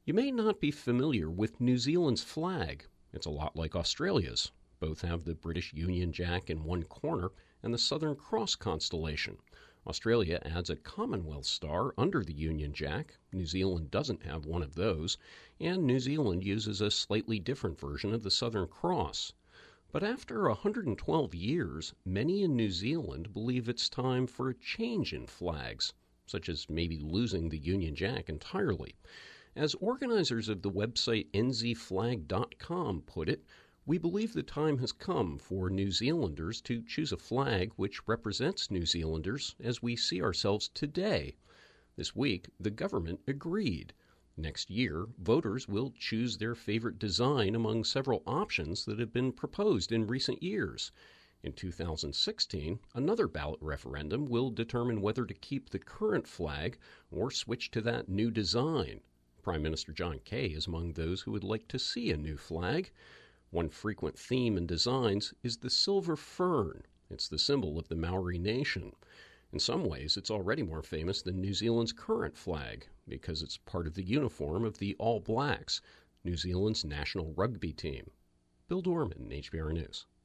You may not be familiar with New Zealand's flag. It's a lot like Australia's. Both have the British Union Jack in one corner and the Southern Cross constellation. Australia adds a Commonwealth star under the Union Jack. New Zealand doesn't have one of those, and New Zealand uses a slightly different version of the Southern Cross. But after 112 years, many in New Zealand believe it's time for a change in flags, such as maybe losing the Union Jack entirely. As organizers of the website nzflag.com put it, we believe the time has come for New Zealanders to choose a flag which represents New Zealanders as we see ourselves today. This week, the government agreed. Next year, voters will choose their favorite design among several options that have been proposed in recent years. In 2016, another ballot referendum will determine whether to keep the current flag or switch to that new design. Prime Minister John Key is among those who would like to see a new flag. One frequent theme in designs is the silver fern. It's the symbol of the Maori nation. In some ways, it's already more famous than New Zealand's current flag because it's part of the uniform of the All Blacks, New Zealand's national rugby team. Bill Dorman, HPR News.